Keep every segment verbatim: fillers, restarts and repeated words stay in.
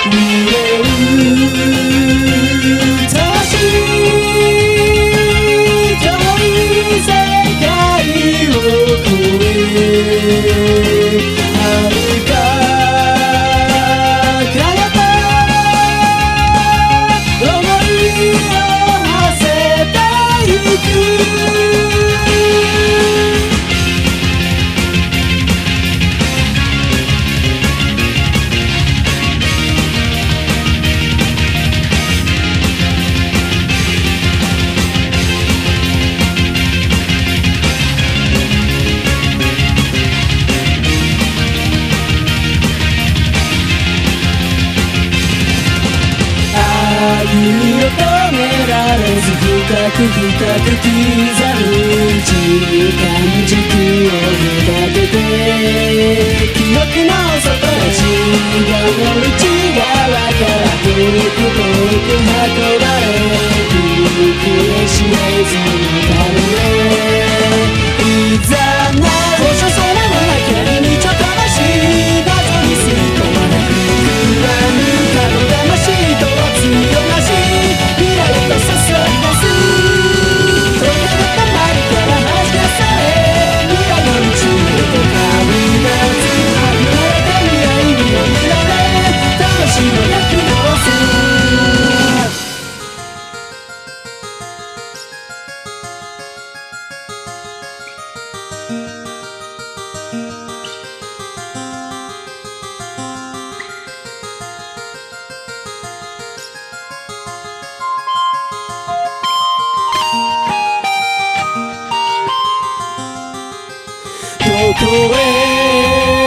愛を止められず深く深く刻む時間軸を隔てて記憶の外足がの内側から遠く遠く運ばれ行方知れずの旅へいざな放射線の中にちょっとなし謎に吸い込まれ不安かの魂とは強なし未来と注い出す溶けたまりから発射され未来の道へと旅立つ離れた未来にも見られ魂の躍動するどこへ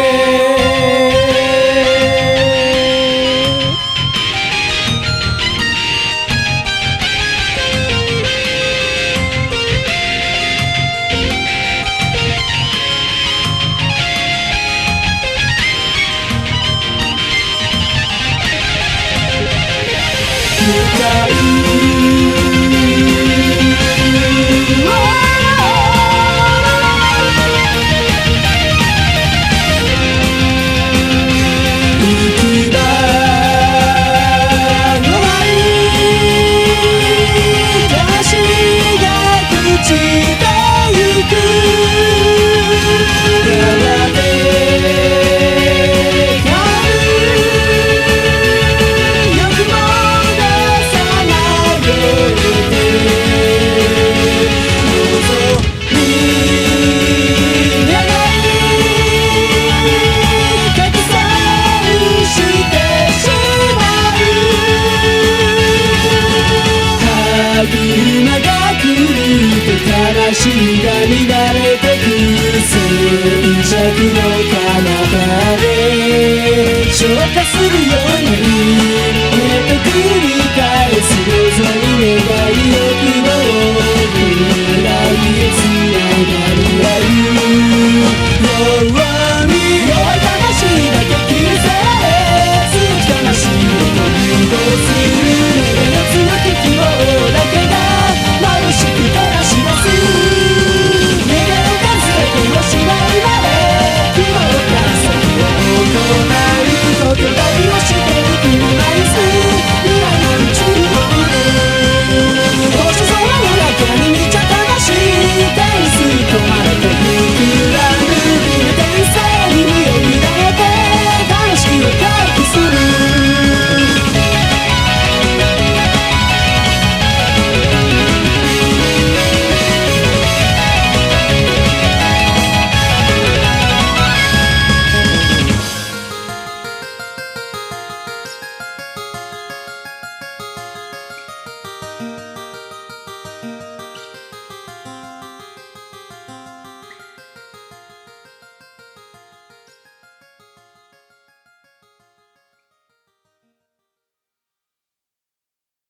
向かう今が来ると悲しい涙